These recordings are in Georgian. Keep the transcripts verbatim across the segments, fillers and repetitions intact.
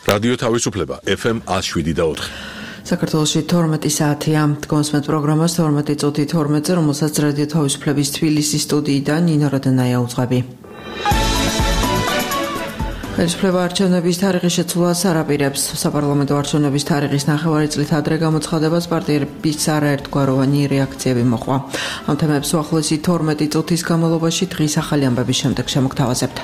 რადიო თავისუფლება ეფ ემ one oh seven და four. საქართველოში თორმეტი საათია. Თქვენს პროგრამას თორმეტი წუთი თორმეტზე, რომელსაც რადიო თავისუფლების თბილისის სტუდიიდან ნინო როდანაია უძღვები. ხელისუფლება არჩევნების თარიღის შეცვლას არაპირებს. საპარლამენტო არჩევნების თარიღის ნახევარი წლით ადრე გამოცხადებას პარტიების არაერთგვაროვანი რეაქციები მოყვა. ამ თემებს უახლოესი თორმეტი წუთის განმავლობაში დღის ახალი ამბების შემდეგ შემოგთავაზებთ.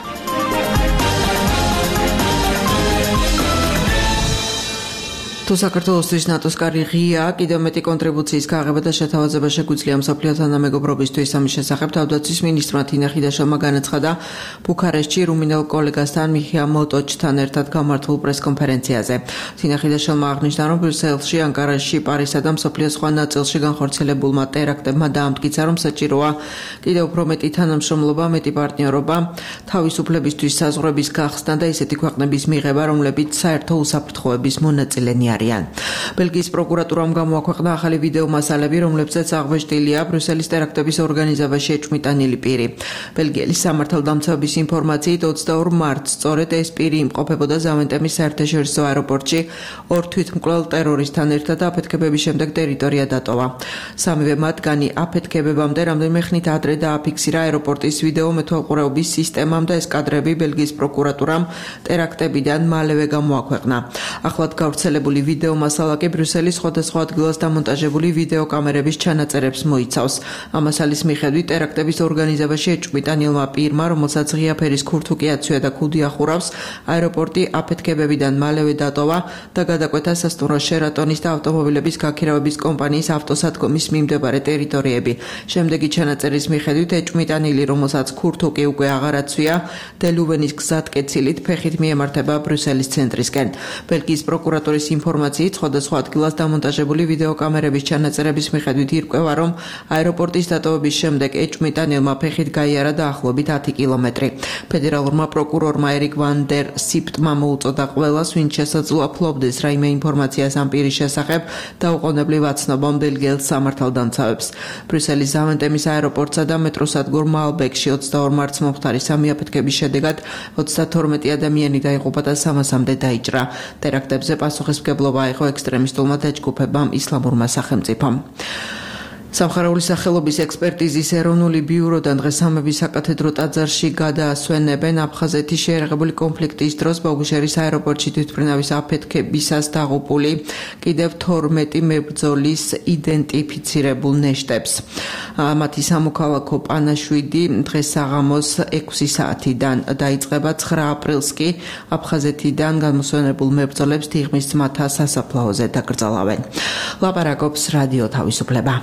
თუ საქართველოსთვის ნატოს კარი ღია, კიდევ მეტი კონტრიბუციის გაღება და შეთავაზება შეგვიძლია მსოფლიო თანამეგობრობისთვის. ამის შესახებ თავდაცვის მინისტრმა თინა ხიდაშოვმა განაცხადა ბუქარესტში რუმინელ კოლეგასთან მიხეილ მოტოჩთან ერთად გამართულ პრესკონფერენციაზე. თინა ხიდაშოვმა აღნიშნა, რომ ბრიუსელში, ანკარაში, პარიზსა და მსოფლიოს სხვა ნაწილში განხორციელებულმა ტერაქტებმა დაამტკიცა, რომ საჭიროა კიდევ უფრო მეტი თანამშრომლობა, მეტი პარტნიორობა, თავისუფლებისთვის საზღვრების გახსნა და ისეთი ქვეყნების მიღება, რომლებიც საერთო უსაფრთხოების მონაწილენი არიან. ბელგიის პროკურატურამ გამოაქვეყნა ახალი ვიდეო მასალები, რომლებზეც აღბეჭდილია ბრიუსელის ტერაქტების ორგანიზებაში ეჭვმიტანილი პირი. ბელგიელი სამართალდამცავების ინფორმაციით ოცდაორ მარტს სწორედ ეს პირი იმყოფებოდა ზავენტემის საერთაშორისო აეროპორტში ორ თვითმკვლელ ტერორისტთან ერთად და აფეთქებების შემდეგ ტერიტორია დატოვა. სამივე მათგანი აფეთქებებამდე რამდენიმე ხნით ადრე დააფიქსირა აეროპორტის ვიდეო მეთვალყურეობის სისტემამ და ეს კადრები ბელგიის პროკურატურამ ტერაქტებიდან მალევე გამოაქვეყნა. ახლად გავრცელებული ვიდეო მასალა კი ბრიუსელის სხვადასხვა ადგილას დამონტაჟებული ვიდეო კამერების ჩანაწერებს მოიცავს. ამ მასალის მიხედვით ტერაქტების ორგანიზებაში ეჭვმიტანილმა პირმა, რომელსაც ღია ფერის ქურთუკი აცვია და ქუდი ახურავს, აეროპორტი აფეთქებებიდან მალევე დატოვა და გადაკვეთა სასტუმრო შერატონის და ავტომობილების გაქირავების კომპანიის ავტოსადგომის მიმდებარე ტერიტორიები. შემდეგი ჩანაწერის მიხედვით ეჭვმიტანილი, რომელსაც ქურთუკი უკვე აღარ აცვია, დელუვენის გზატკეცილით ფეხით მიემართება ბრიუსელის ცენტრისკენ. ბელგიის პროკურატურის ინფორმაციით სხვადასხვა ადგილას დამონტაჟებული ვიდეოკამერების ჩანაწერების მიხედვით ირკვევა, რომ აეროპორტის დატოვების შემდეგ ეჭვმიტანილმა ფეხით გაიარა დაახლოებით ათი კილომეტრი. ფედერალურმა პროკურორმა ერიკ ვან დერ სიპტმა მოუწოდა ყველას, ვინც შესაძლოა ფლობდეს რაიმე ინფორმაციას ამ პირის შესახებ, დაუყოვნებლივ აცნობა ბელგიელ სამართალდამცავებს. ბრიუსელის ზავენტემის აეროპორტსა და მეტროსადგურ მალბეკში ოცდაორ მარტს მომხდარი სამი აფეთქების შედეგად ოცდათორმეტი ადამიანი დაიღუპა და სამასამდე დაიჭრა. ტერაქტებზე პასუხისმგებლობა აიღო ექსტრემისტულმა დაჯგუფებამ ისლამურმა სახელმწიფომ. სამხარეული სახელობის ექსპერტიზის ეროვნული ბიუროდან დღეს სამების საკათედრო ტაძარში გადაასვენებენ აფხაზეთის შეერაღებული კონფლიქტის დროს ბოგუშერის აეროპორტში თვითმფრინავის აფეთქებისას დაღუპული კიდევ თორმეტი მებრძოლის იდენტიფიცირებულ ნეშტებს. მათი სამოქალაქო პანაშვიდი დღეს საღამოს ექვსი საათიდან დაიწყება. ცხრა აპრილს კი აფხაზეთიდან გამოსვენებულ მებრძოლებს თიღმის ძმათა სასაფლაოზე დაკრძალავენ. ლაპარაკობს რადიო თავისუფლება.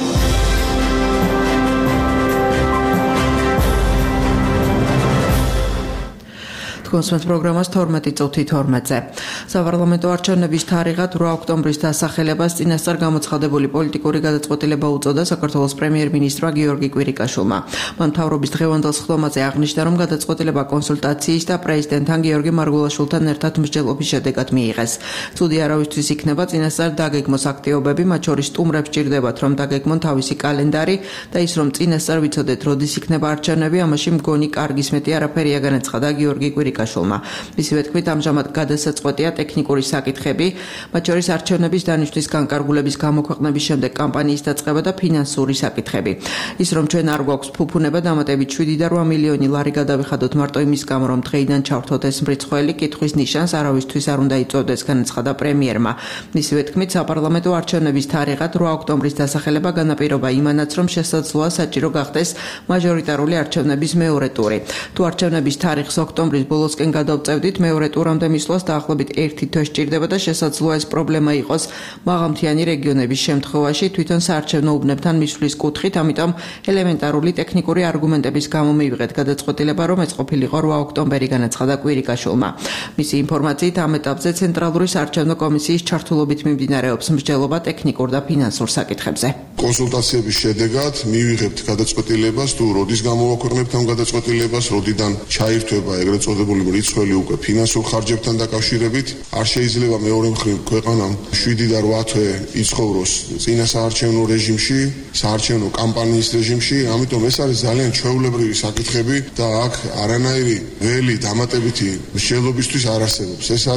თქვენს პროგრამას თორმეტი წუთი თორმეტზე. საპარლამენტო არჩევნების თარიღად რვა ოქტომბრის დასახელებას წინასწარ გამოცხადებული პოლიტიკური გადაწყვეტილება უწოდა საქართველოს პრემიერ-მინისტრმა გიორგი კვირიკაშვილმა. მან მთავრობის დღევანდელ სხდომაზე აღნიშნა, რომ გადაწყვეტილება კონსულტაციის და პრეზიდენტთან გიორგი მარგულაშვილთან ერთად მსჯელობის შედეგად მიიღეს. ცუდი არავისთვის იქნება წინასწარ დაგეგმოს აქტივობები, მათ შორის სტუმრებს ჭირდებათ, რომ დაგეგმონ თავისი კალენდარი და ის, რომ წინასწარ ვიცოდეთ, როდის იქნება არჩევნები, ამაში მგონი კარგის მეტი არაფერია, განაცხადა გიორგი კვირიკაშვილმა. მისივე თქმით, ამჟამად გადასაწყვეტია ტექნიკური საკითხები, მათ შორის არჩევნების დანიშვნის განკარგულების გამოქვეყნების შემდეგ კამპანიის დაწყება და ფინანსური საკითხები. ის, რომ ჩვენ არ გვაქვს ფუფუნება, დამატებით შვიდი და რვა მილიონი ლარი გადავიხადოთ მარტო იმის გამო, რომ დღეიდან ჩავრთოთ ეს მრიცხველი, კითხვის ნიშანს არავისთვის არ უნდა იწვევდეს, განაცხადა პრემიერმა. მისივე თქმით, საპარლამენტო არჩევნების თარიღად რვა ოქტომბრის დასახელება განაპირობა იმანაც, რომ შესაძლოა საჭირო გახდეს მაჟორიტარული არჩევნების მეორე ტური. თუ არჩევნების თარიღს ოქტომბრის ბოლოსკენ გადავწევდით, მეორე ტურამდე მისვლას დაახლოებით ერთი თვე სჭირდება და შესაძლოა ეს პრობლემა იყოს მაღალმთიანი რეგიონების შემთხვევაში თვითონ საარჩევნო უბნებთან მისვლის კუთხით, ამიტომ ელემენტარული ტექნიკური არგუმენტების გამო მივიღეთ გადაწყვეტილება, რომ ეს ყოფილიყო რვა ოქტომბერი, განაცხადა კვირიკაშვილმა. მისი ინფორმაციით, ამ ეტაპზე ცენტრალური საარჩევნო კომისიის ჩართულობით მიმდინარეობს მსჯელობა ტექნიკურ და ფინანსურ საკითხებზე. კონსულტაციების შედეგად მივიღებთ გადაწყვეტილებას, თუ როდის გამოვაქვეყნებთ ამ გადაწყვეტილებას, როდიდან ჩაირთვება ეგრეთ წოდებული მრიცხველი უკვე ფინანსურ ხარჯებთან დაკავშირებით. არ შეიძლება მეორე მხრივ ქვეყანამ შვიდი და რვა თვე იცხოვროს წინა საარჩევნო რეჟიმში, საარჩევნო კამპანიის რეჟიმში, ამიტომ ეს არის ძალიან ჩვეულებრივი საკითხები და აქ არანაირი ველი დამატებითი მსჯელობისთვის არ არსებობს. ეს არის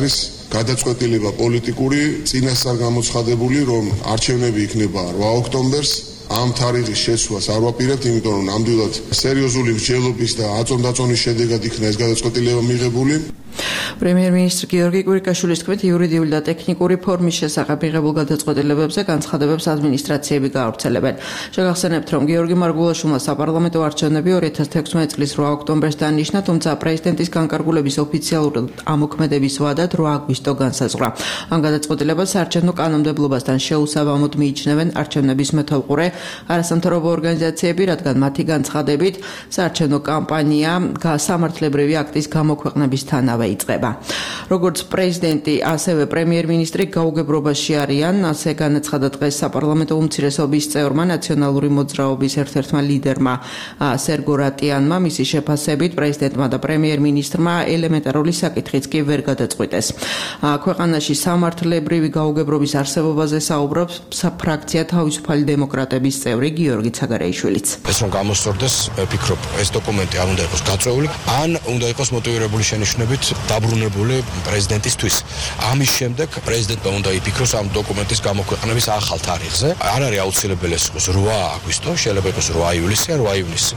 გადაწყვეტილება პოლიტიკური წინასწარ გამოცხადებული, რომ არჩევნები იქნება რვა ოქტომბერს. ამ თარიღის შესვლას არ ვაპირებთ, იმიტომ რომ ნამდვილად სერიოზული მსჯელობის და აწონდაწონის შედეგად იქნა ეს გადაწყვეტილება მიღებული. პრემიერ-მინისტრი გიორგი კვირიკაშვილის თქმით, იურიდიული და ტექნიკური ფორმის შესახებ მიღებულ გადაწყვეტილებებზე განცხადებებს ადმინისტრაციები გაავრცელებენ. შეგახსენებთ, რომ გიორგი მარგულაშვილმა საპარლამენტო არჩევნები ორი ათას თექვსმეტი წლის რვა ოქტომბერს დანიშნა, თუმცა პრეზიდენტის განკარგულების ოფიციალური ამოქმედების ვადად რვა აგვისტო განსაზღვრა. ამ გადაწყვეტილებას საარჩევნო კანონმდებლობასთან შეუსაბამოდ მიიჩნევენ არჩევნების მეთვალყურე არასამთავრობო ორგანიზაციები, რადგან მათი განცხადებით საარჩევნო კამპანია სამართლებრივი აქტის გამოქვეყნებისთანავე იწყება. როგორც პრეზიდენტი, ასევე პრემიერ-მინისტრი გაუგებრობაში არიან, ასე განაცხადა დღეს საპარლამენტო უმცირესობის წევრმა, ნაციონალური მოძრაობის ერთ-ერთმა ლიდერმა სერგო რატიანმა, მისი შეფასებით პრეზიდენტმა და პრემიერ-მინისტრმა ელემენტარული საკითხიც კი ვერ გადაწყვიტეს. ქვეყანაში სამართლებრივი გაუგებრობის არსებობაზე საუბრობს საფრაქცია თავისუფალი დემოკრატების წევრი გიორგი ცაგარეიშვილიც. ეს რომ გამოსწორდეს, ვფიქრობ, ეს დოკუმენტი არ უნდა იყოს გაწეული, ან უნდა იყოს მოტივირებული შენიშვნებით დაბრუნებული პრეზიდენტისთვის. ამის შემდეგ პრეზიდენტმა უნდა იფიქროს ამ დოკუმენტის გამოქვეყნების ახალ თარიღზე. არ არის აუცილებელი ეს იყოს რვა აგვისტო, შეიძლება იყოს რვა ივლისი, რვა ივნისი.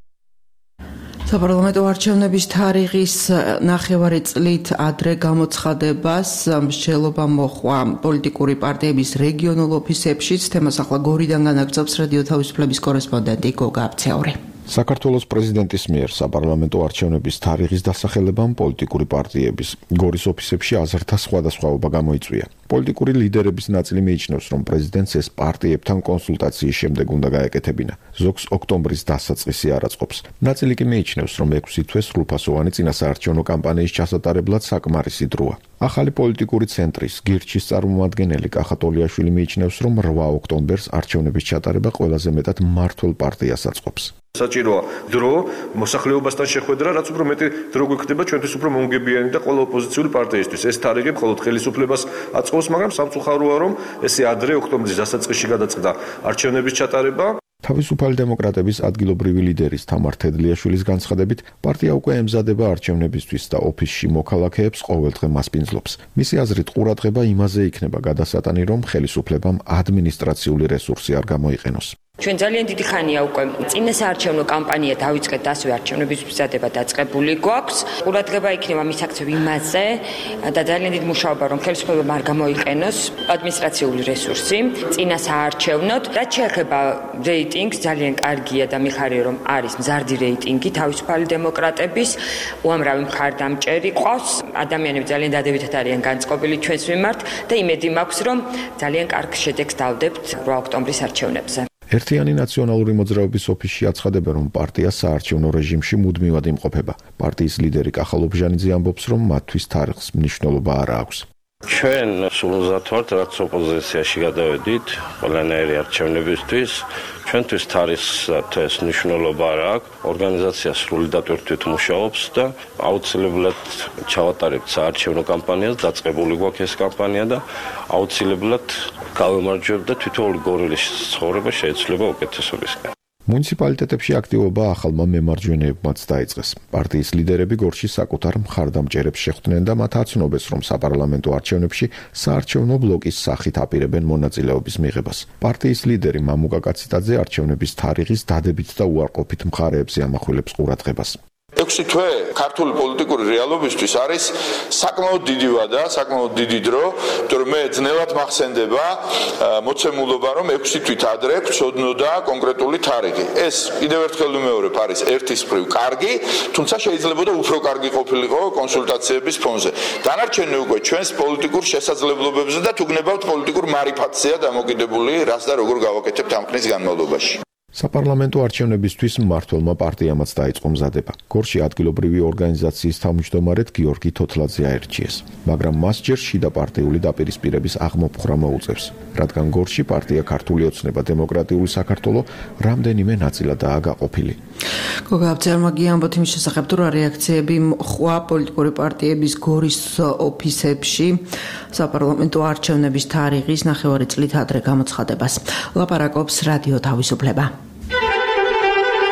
საპარლამენტო არჩევნების თარიღის ნახევარი წლით ადრე გამოცხადებას მსჯელობა მოჰყვა პოლიტიკური პარტიების რეგიონულ ოფისებშიც. თემას ახლა გორიდან განაგრძობს რადიო თავისუფლების კორესპონდენტი გოგა აბცეური. საქართველოს პრეზიდენტის მიერ საპარლამენტო არჩევნების თარიღის დასახელებამ პოლიტიკური პარტიების გორის ოფისებში აზრთა სხვადასხვაობა გამოიწვია. პოლიტიკური ლიდერების ნაწილი მიიჩნევს, რომ პრეზიდენტს ეს პარტიებთან კონსულტაციის შემდეგ უნდა გაეკეთებინა. ზოგს ოქტომბრის დასაწყისი არ აწყობს. ნაწილი კი მიიჩნევს, რომ ექვსი თვე სრულფასოვანი წინასაარჩევნო კამპანიის ჩასატარებლად საკმარისი დროა. ახალი პოლიტიკური ცენტრის გირჩის წარმომადგენელი კახა ტოლიაშვილი მიიჩნევს, რომ რვა ოქტომბერს არჩევნების ჩატარება ყველაზე მეტად მმართველ პარტიას აწყობს. საჭიროა დრო მოსახლეობასთან შეხვედრა, რაც უფრო მეტი დრო გვექნება ჩვენთვის უფრო მომგებიანი და ყველა ოპოზიციური პარტიისთვის. ეს თარიღი მხოლოდ ხელისუფლებას აწყობს, მაგრამ სამწუხაროა, რომ ესე ადრე ოქტომბრის დასაწყისში გადაწყდა არჩევნების ჩატარება. თავისუფალი დემოკრატების ადგილობრივი ლიდერის თამარ თედლიაშვილის განცხადებით, პარტია უკვე ემზადება არჩევნებისთვის და ოფისში მოქალაქეებს ყოველდღე მასპინძლობს. მისი აზრით, ყურადღება იმაზე იქნება გადასატანი, რომ ხელისუფლებამ ადმინისტრაციული რესურსი არ გამოიყენოს. ჩვენ ძალიან დიდი ხანია უკვე წინასაარჩევნო კამპანია დავიწყეთ, ასევე არჩევნების მზადება დაწყებული გვაქვს. ყურადღება იქნება მის აქცევ იმაზე და ძალიან დიდი მუშაობა, რომ ხელისუფლებამ არ გამოიყენოს ადმინისტრაციული რესურსი წინასაარჩევნოდ. რაც შეეხება რეიტინგს, ძალიან კარგია და მიხარია, რომ არის მზარდი რეიტინგი თავისუფალი დემოკრატების, უამრავი მხარდამჭერი ყავს. ადამიანები ძალიან დადებითად არიან განწყობილი ჩვენს მიმართ და იმედი მაქვს, რომ ძალიან კარგ შედეგს დავდებთ რვა ოქტომბრის არჩევნებზე. ერთიანი ნაციონალური მოძრაობის ოფისში აცხადებენ, რომ პარტია საარჩევნო რეჟიმში მუდმივად იმყოფება. პარტიის ლიდერი კახა ლობჟანიძე ამბობს, რომ მათთვის თარიღს მნიშვნელობა არ აქვს. ჩვენ სულუზად ვართ, რაც ოპოზიციაში გადავედით ყველანაირი არჩევნებისთვის. ჩვენთვის თარიღს მნიშვნელობა არ აქვს. ორგანიზაცია სრული დატვირთვით მუშაობს და აუცილებლად ჩავატარებთ საარჩევნო კამპანიას, დაწყებული გვაქვს ეს კამპანია და აუცილებლად გავემარჯვებთ და თითოეული გორილის ცხოვრება შეიძლება უკეთესობისკენ. მუნიციპალიტეტებში აქტივობა ახალმა მემარჯვენეებმაც დაიწყეს. პარტიის ლიდერები გორში საკუთარ მხარდამჭერებს შეხვდნენ და მათ აცნობეს, რომ საპარლამენტო არჩევნებში საარჩევნო ბლოკის სახით აპირებენ მონაწილეობის მიღებას. პარტიის ლიდერი მამუკა კაციტაძე არჩევნების თარიღის დადებით და უარყოფით მხარეებზე ამახვილებს ყურადღებას. ექვსი თვე ქართული პოლიტიკური რეალობისთვის არის საკმაოდ დიდი ვადა, საკმაოდ დიდი დრო, იმიტომ რომ მე ძნელად მახსენდება მოცემულობა, რომ ექვსი თვით ადრე გვცოდნოდა კონკრეტული თარიღი. ეს კიდევ ერთხელ ვიმეორებ, არის ერთის მხრივ კარგი, თუმცა შეიძლება უფრო კარგი ყოფილიყო კონსულტაციების ფონზე. დანარჩენი უკვე ჩვენს პოლიტიკურ შესაძლებლობებზე და თუ გნებავთ პოლიტიკურ მარიფატზეა დამოკიდებული, რას და როგორ გავაკეთებთ ამ ხნის განმავლობაში. საპარლამენტო არჩევნებისთვის მმართველმა პარტიამაც დაიწყო მზადება. გორში ადგილობრივი ორგანიზაციის თავმჯდომარედ გიორგი თოთლაძე აერჩიეს, მაგრამ მას ჯერ შიდა პარტიული დაპირისპირების აღმოფხვრა მოუწევს, რადგან გორში პარტია ქართული ოცნება დემოკრატიული საქართველო რამდენიმე ნაწილადაა გაყოფილი. გოგა აბცეურმა გიამბოთ იმის შესახებ, თუ რა რეაქციები მოხდა პოლიტიკური პარტიების გორის ოფისებში საპარლამენტო არჩევნების თარიღის ნახევარი წლით ადრე გამოცხადებას. ლაპარაკობს რადიო თავისუფლება.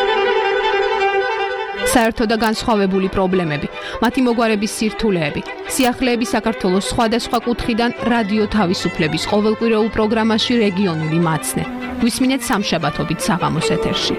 საერთო და განსხვავებული პრობლემები, მათი მოგვარების სირთულეები, სიახლეები საქართველოს სხვადასხვა კუთხიდან რადიო თავისუფლების ყოველკვირეულ პროგრამაში რეგიონული მაცნე. გვისმინეთ სამშაბათობით საღამოს ეთერში.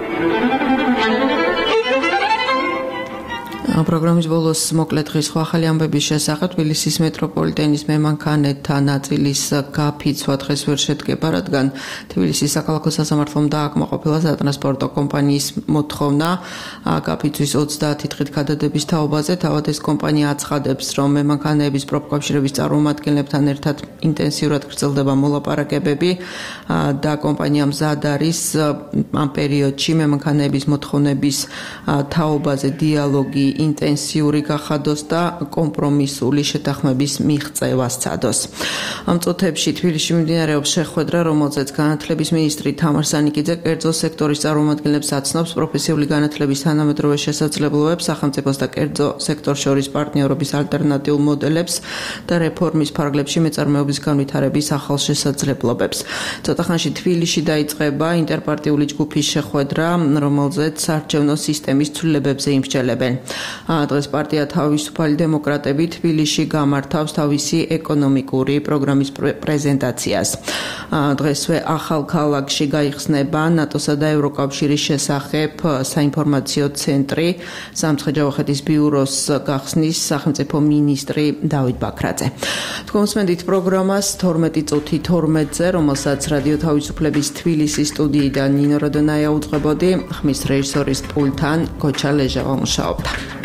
პროგრამის ბოლოს მოკლე დღის ახალი ამბების შესახებ თბილისის მეტროპოლიტენის მემანქანეთა ნაწილის გაფიცვა დღეს ვერ შედგება, რადგან თბილისის საქალაქო სასამართლომ დააკმაყოფილა სატრანსპორტო კომპანიის მოთხოვნა გაფიცვის ოცდაათი დღით გადადების თაობაზე. თავად ეს კომპანია აცხადებს, რომ მემანქანეების პროფკავშირების წარმომადგენლებთან ერთად ინტენსიურად გრძელდება მოლაპარაკებები და კომპანია მზად არის ამ პერიოდში მემანქანეების მოთხოვნების თაობაზე დიალოგი ინტენსიური გახადოს და კომპრომისული შეთანხმების მიღწევა სცადოს. ამ წუთებში თბილისში მიმდინარეობს შეხვედრა, რომელზეც განათლების მინისტრი თამარ სანიკიძე კერძო სექტორის წარმომადგენლებს აცნობს პროფესიული განათლების თანამედროვე შესაძლებლობებს, სახელმწიფოს და კერძო სექტორს შორის პარტნიორობის ალტერნატიულ მოდელებს და რეფორმის ფარგლებში მეწარმეობის განვითარების ახალ შესაძლებლობებს. ცოტა ხანში თბილისში დაიწყება ინტერპარტიული ჯგუფის შეხვედრა, რომელზეც საარჩევნო სისტემის ცვლილებებზე იმსჯელებენ. დღეს პარტია თავისუფალი დემოკრატები თბილისში გამართავს თავისი ეკონომიკური პროგრამის პრეზენტაციას. დღესვე ახალ ქალაქში გაიხსნება ნატოსა და ევროკავშირის შესახებ საინფორმაციო ცენტრი, სამცხე-ჯავახეთის ბიუროს გახსნის სახელმწიფო მინისტრი დავით ბაქრაძე. თქვენ მსმენთ პროგრამას თორმეტი წუთი თორმეტზე, რომელსაც რადიო თავისუფლების თბილისის სტუდიიდან ნინო როდონაია უძღვებოდი, ხმის რეჟისორის პულტთან გოჩა ლეჟავა მუშაობდა.